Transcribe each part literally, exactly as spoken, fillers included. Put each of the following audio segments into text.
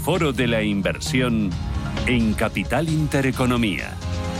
Foro de la Inversión en Capital Intereconomía.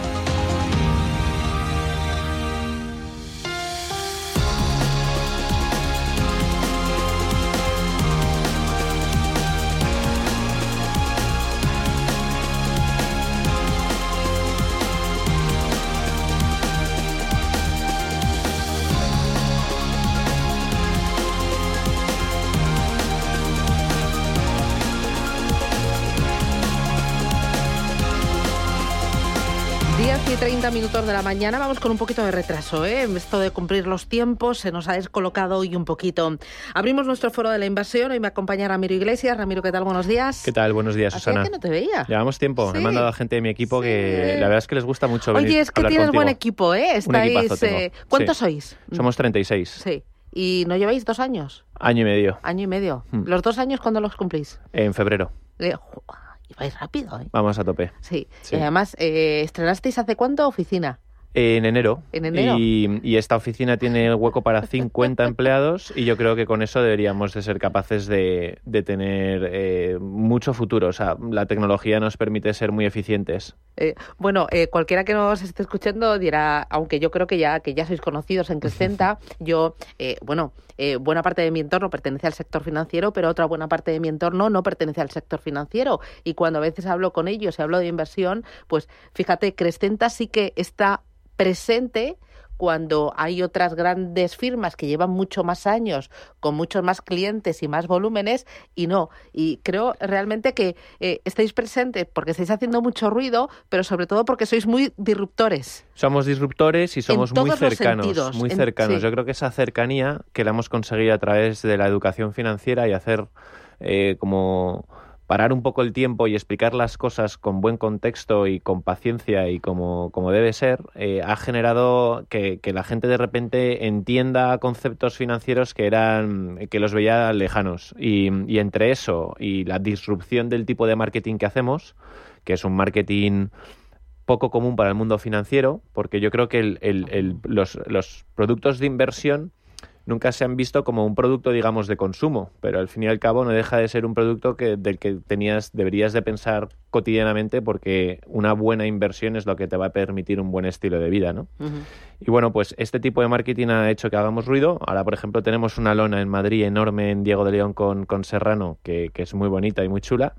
treinta minutos de la mañana, vamos con un poquito de retraso, ¿eh? Esto de cumplir los tiempos se nos ha descolocado hoy un poquito. Abrimos nuestro foro de la inversión, hoy me acompaña Ramiro Iglesias. Ramiro, ¿qué tal? Buenos días. ¿Qué tal? Buenos días, Susana. ¿Hacía que no te veía? Llevamos tiempo, Sí. He mandado a gente de mi equipo Sí. que la verdad es que les gusta mucho venir. Oye, es que a hablar tienes contigo. buen equipo, ¿eh? Estáis, Un equipazo eh, tengo. ¿Cuántos Sí. sois? Somos treinta y seis. Sí. ¿Y no lleváis dos años? Año y medio. Año y medio. Hmm. ¿Los dos años cuándo los cumplís? En febrero. Eh, jo, y vais rápido, ¿eh? Vamos a tope. Sí. Sí. Y además, eh, ¿estrenasteis hace cuánto oficina? En enero. En enero. Y, y esta oficina tiene hueco para cincuenta empleados y yo creo que con eso deberíamos de ser capaces de, de tener eh, mucho futuro. O sea, la tecnología nos permite ser muy eficientes. Eh, bueno, eh, cualquiera que nos esté escuchando dirá, aunque yo creo que ya que ya sois conocidos en Crescenta, yo, eh, bueno, eh, buena parte de mi entorno pertenece al sector financiero, pero otra buena parte de mi entorno no pertenece al sector financiero. Y cuando a veces hablo con ellos y hablo de inversión, pues fíjate, Crescenta sí que está presente cuando hay otras grandes firmas que llevan mucho más años, con muchos más clientes y más volúmenes, y no. Y creo realmente que eh, estáis presentes porque estáis haciendo mucho ruido, pero sobre todo porque sois muy disruptores. Somos disruptores y somos muy todos los cercanos. sentidos. Muy En- cercanos. sí. Yo creo que esa cercanía que la hemos conseguido a través de la educación financiera y hacer eh, como... parar un poco el tiempo y explicar las cosas con buen contexto y con paciencia y como, como debe ser, eh, ha generado que, que la gente de repente entienda conceptos financieros que eran que los veía lejanos. Y, y entre eso y la disrupción del tipo de marketing que hacemos, que es un marketing poco común para el mundo financiero, porque yo creo que el, el, el, los, los productos de inversión nunca se han visto como un producto, digamos, de consumo, pero al fin y al cabo no deja de ser un producto que, del que tenías, deberías de pensar cotidianamente porque una buena inversión es lo que te va a permitir un buen estilo de vida, ¿no? Uh-huh. Y bueno, pues este tipo de marketing ha hecho que hagamos ruido. Ahora, por ejemplo, tenemos una lona en Madrid enorme en Diego de León con, con Serrano, que, que es muy bonita y muy chula.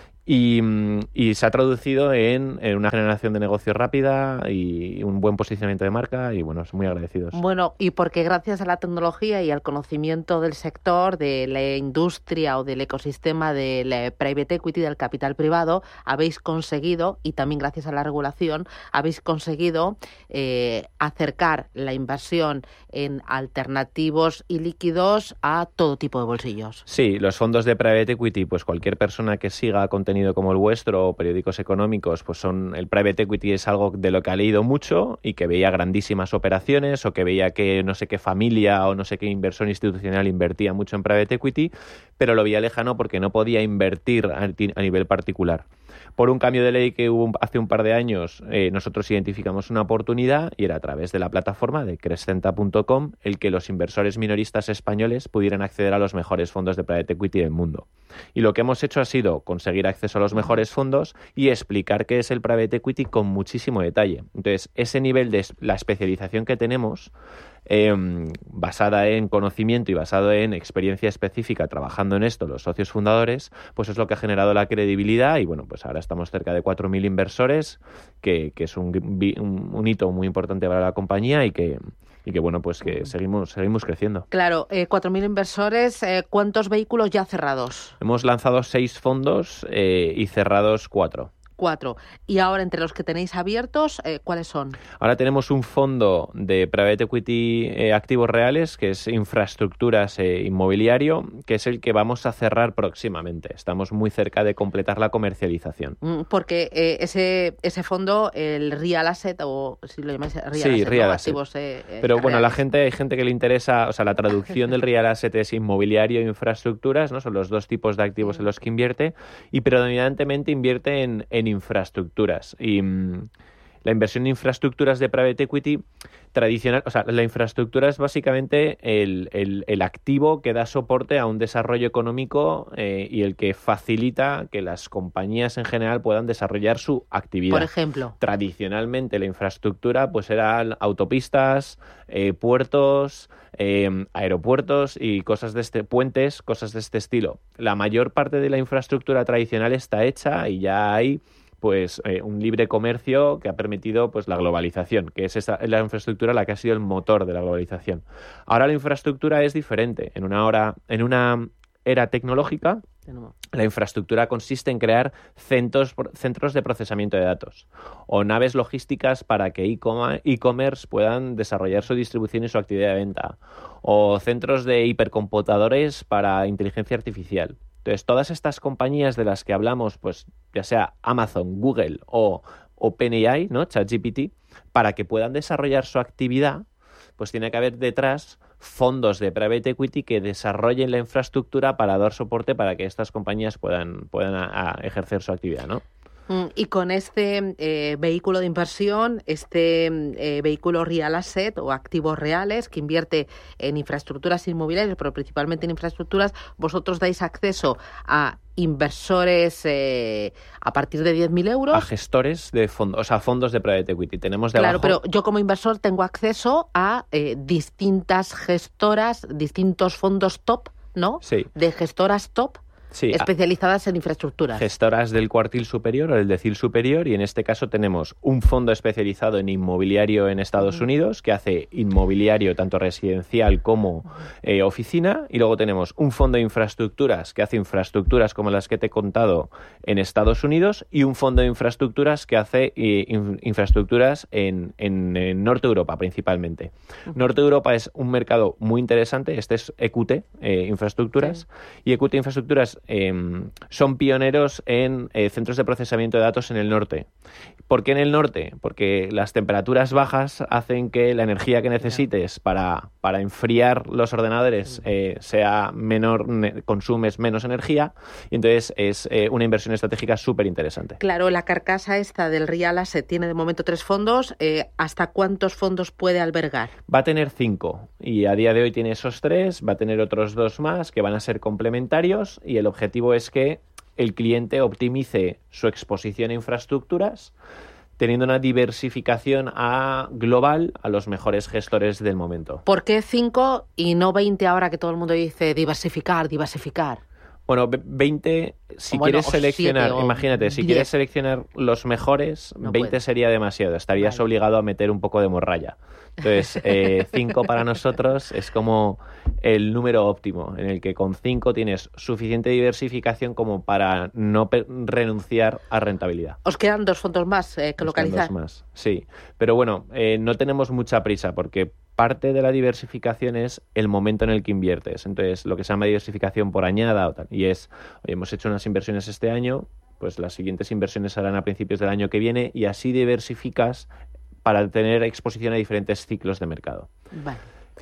Y, y se ha traducido en, en una generación de negocio rápida y un buen posicionamiento de marca y, bueno, muy agradecidos. Bueno, y porque gracias a la tecnología y al conocimiento del sector, de la industria o del ecosistema del eh, private equity, del capital privado, habéis conseguido, y también gracias a la regulación, habéis conseguido eh, acercar la inversión en alternativos y líquidos a todo tipo de bolsillos. Sí, los fondos de private equity, pues cualquier persona que siga contenido como el vuestro o periódicos económicos, pues son el private equity es algo de lo que ha leído mucho y que veía grandísimas operaciones o que veía que no sé qué familia o no sé qué inversor institucional invertía mucho en private equity, pero lo veía lejano porque no podía invertir a, a nivel particular. Por un cambio de ley que hubo hace un par de años, eh, nosotros identificamos una oportunidad y era a través de la plataforma de Crescenta punto com el que los inversores minoristas españoles pudieran acceder a los mejores fondos de private equity del mundo. Y lo que hemos hecho ha sido conseguir acceso a los mejores fondos y explicar qué es el private equity con muchísimo detalle. Entonces, ese nivel de la especialización que tenemos, eh, basada en conocimiento y basado en experiencia específica trabajando en esto, los socios fundadores, pues es lo que ha generado la credibilidad y bueno, pues ahora estamos cerca de cuatro mil inversores, que, que es un, un, un hito muy importante para la compañía y que y que bueno, pues que seguimos seguimos creciendo. Claro, eh, cuatro mil inversores, eh, ¿cuántos vehículos ya cerrados? Hemos lanzado seis fondos eh, y cerrados cuatro. Cuatro. Y ahora, entre los que tenéis abiertos, eh, ¿cuáles son? Ahora tenemos un fondo de private equity eh, activos reales, que es infraestructuras e inmobiliario, que es el que vamos a cerrar próximamente. Estamos muy cerca de completar la comercialización. Mm, Porque eh, ese ese fondo, el real asset, o si lo llamáis real sí, asset, real ¿no? asset. Activos, eh, eh, Pero bueno, la reales. gente, hay gente que le interesa, o sea, la traducción del real asset es inmobiliario e infraestructuras, ¿no? Son los dos tipos de activos en los que invierte y predominantemente invierte en, en infraestructuras. Y mm, la inversión en infraestructuras de private equity tradicional, o sea, la infraestructura es básicamente el, el, el activo que da soporte a un desarrollo económico eh, y el que facilita que las compañías en general puedan desarrollar su actividad. Por ejemplo. Tradicionalmente la infraestructura pues eran autopistas, eh, puertos, eh, aeropuertos y cosas de este puentes, cosas de este estilo. La mayor parte de la infraestructura tradicional está hecha y ya hay pues eh, un libre comercio que ha permitido pues la globalización, que es esa, la infraestructura la que ha sido el motor de la globalización. Ahora la infraestructura es diferente. En una hora, en una era tecnológica, la infraestructura consiste en crear centros, centros de procesamiento de datos o naves logísticas para que e-commerce puedan desarrollar su distribución y su actividad de venta, o centros de hipercomputadores para inteligencia artificial. Entonces, todas estas compañías de las que hablamos, pues ya sea Amazon, Google o OpenAI, ¿no? ChatGPT, para que puedan desarrollar su actividad, pues tiene que haber detrás fondos de private equity que desarrollen la infraestructura para dar soporte para que estas compañías puedan, puedan a, a ejercer su actividad, ¿no? Y con este eh, vehículo de inversión, este eh, vehículo real asset o activos reales que invierte en infraestructuras inmobiliarias, pero principalmente en infraestructuras, vosotros dais acceso a inversores eh, a partir de diez mil euros. A gestores de fondos, o sea, fondos de private equity. Tenemos Claro, debajo... pero yo como inversor tengo acceso a eh, distintas gestoras, distintos fondos top, ¿no? Sí. De gestoras top. Sí, especializadas en infraestructuras. Gestoras del cuartil superior o del decil superior, y en este caso tenemos un fondo especializado en inmobiliario en Estados uh-huh. Unidos, que hace inmobiliario tanto residencial como eh, oficina, y luego tenemos un fondo de infraestructuras que hace infraestructuras como las que te he contado en Estados Unidos, y un fondo de infraestructuras que hace eh, in, infraestructuras en, en, en Norte Europa principalmente. Uh-huh. Norte Europa es un mercado muy interesante. Este es E Q T, eh, Infraestructuras, sí. y E Q T Infraestructuras Eh, son pioneros en eh, centros de procesamiento de datos en el norte. ¿Por qué en el norte? Porque las temperaturas bajas hacen que la energía que necesites para, para enfriar los ordenadores eh, sea menor, ne- consumes menos energía, y entonces es eh, una inversión estratégica súper interesante. Claro, la carcasa esta del Real Asset tiene de momento tres fondos. Eh, ¿Hasta cuántos fondos puede albergar? Va a tener cinco, y a día de hoy tiene esos tres, va a tener otros dos más que van a ser complementarios, y el objetivo es que el cliente optimice su exposición a infraestructuras teniendo una diversificación a global a los mejores gestores del momento. ¿Por qué cinco y no veinte ahora que todo el mundo dice diversificar, diversificar? Bueno, veinte, si bueno, quieres seleccionar, siete, imagínate, si diez. quieres seleccionar los mejores, no veinte puede. Sería demasiado, estarías vale. obligado a meter un poco de morralla. Entonces, eh, cinco para nosotros es como el número óptimo, en el que con cinco tienes suficiente diversificación como para no pe- renunciar a rentabilidad. Os quedan dos fondos más eh, que Nos localizar. Dos más, sí. Pero bueno, eh, no tenemos mucha prisa porque parte de la diversificación es el momento en el que inviertes. Entonces, lo que se llama diversificación por añada o tal. Y es, oye, hemos hecho unas inversiones este año, pues las siguientes inversiones serán a principios del año que viene, y así diversificas para tener exposición a diferentes ciclos de mercado. Vale.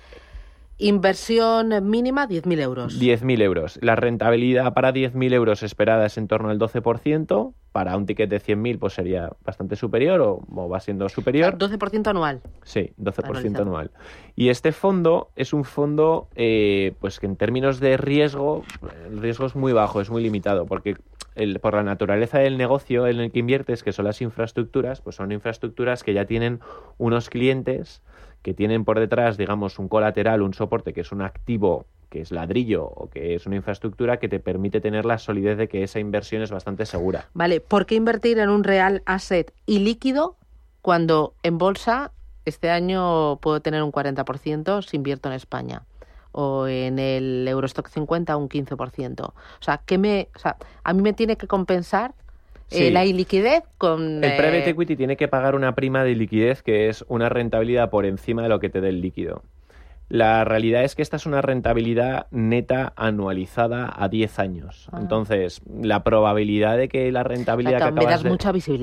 Inversión mínima, diez mil euros. diez mil euros. La rentabilidad para diez mil euros esperada es en torno al doce por ciento. Para un ticket de cien mil pues sería bastante superior o, o va siendo superior. doce por ciento anual. Sí, doce por ciento anual. Y este fondo es un fondo eh, pues que en términos de riesgo, el riesgo es muy bajo, es muy limitado, porque el, por la naturaleza del negocio en el que inviertes, que son las infraestructuras, pues son infraestructuras que ya tienen unos clientes que tienen por detrás, digamos, un colateral, un soporte, que es un activo, que es ladrillo o que es una infraestructura que te permite tener la solidez de que esa inversión es bastante segura. Vale, ¿por qué invertir en un real asset ilíquido cuando en bolsa este año puedo tener un cuarenta por ciento si invierto en España? O en el Eurostock cincuenta un quince por ciento. O sea, ¿qué me, o sea, a mí me tiene que compensar Sí. Eh, la iliquidez con... El private equity tiene que pagar una prima de liquidez que es una rentabilidad por encima de lo que te dé el líquido. La realidad es que esta es una rentabilidad neta anualizada a diez años. Ah. Entonces, la probabilidad de que la rentabilidad o sea, que acabas me das de... mucha visibilidad.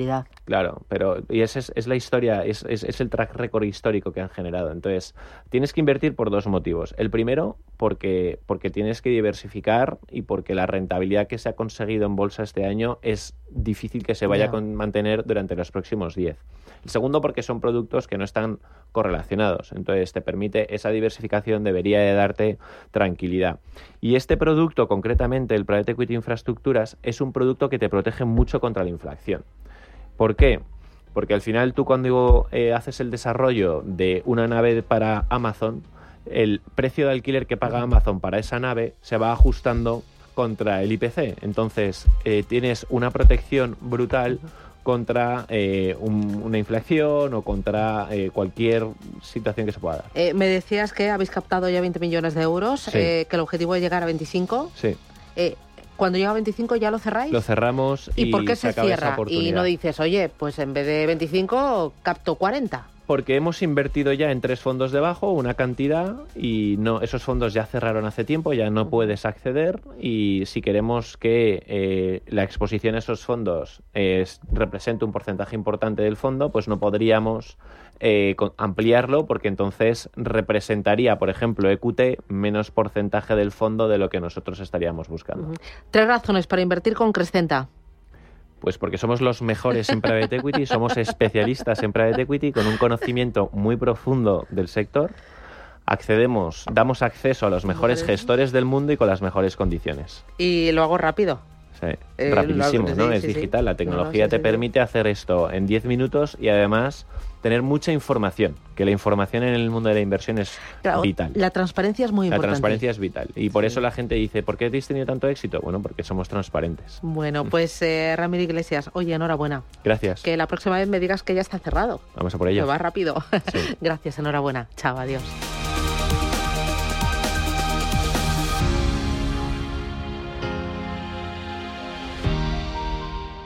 Claro, pero y esa es, es la historia, es, es, es el track record histórico que han generado. Entonces, tienes que invertir por dos motivos. El primero, porque, porque tienes que diversificar y porque la rentabilidad que se ha conseguido en bolsa este año es difícil que se vaya yeah. a con, mantener durante los próximos diez. El segundo, porque son productos que no están correlacionados. Entonces, te permite esa diversificación, debería de darte tranquilidad. Y este producto, concretamente el Private Equity Infraestructuras, es un producto que te protege mucho contra la inflación. ¿Por qué? Porque al final tú cuando eh, haces el desarrollo de una nave para Amazon, el precio de alquiler que paga Amazon para esa nave se va ajustando contra el I P C. Entonces eh, tienes una protección brutal contra eh, un, una inflación o contra eh, cualquier situación que se pueda dar. Eh, me decías que habéis captado ya veinte millones de euros, sí. eh, que el objetivo es llegar a veinticinco. Sí. Eh, Cuando llega a veinticinco ya lo cerráis. Lo cerramos y, ¿Y por qué se, se cierra? Y no dices, oye, pues en vez de veinticinco capto cuarenta. Porque hemos invertido ya en tres fondos debajo una cantidad y no esos fondos ya cerraron hace tiempo, ya no puedes acceder y si queremos que eh, la exposición a esos fondos eh, represente un porcentaje importante del fondo, pues no podríamos eh, ampliarlo porque entonces representaría, por ejemplo, E Q T menos porcentaje del fondo de lo que nosotros estaríamos buscando. Tres razones para invertir con Crescenta. Pues porque somos los mejores en Private Equity, somos especialistas en Private Equity con un conocimiento muy profundo del sector. Accedemos, damos acceso a los mejores gestores del mundo y con las mejores condiciones. Y lo hago rápido. Sí, eh, rapidísimo, lo, ¿no? Sí, es sí, digital. Sí. La tecnología no, no, sí, te sí, permite sí. hacer esto en diez minutos y además tener mucha información, que la información en el mundo de la inversión es claro, vital. La transparencia es muy la importante. La transparencia es vital. Y por sí. eso la gente dice, ¿por qué habéis tenido tanto éxito? Bueno, porque somos transparentes. Bueno, pues eh, Ramiro Iglesias, oye, enhorabuena. Gracias. Que la próxima vez me digas que ya está cerrado. Vamos a por ello. Me va rápido. Sí. Gracias, enhorabuena. Chao, adiós.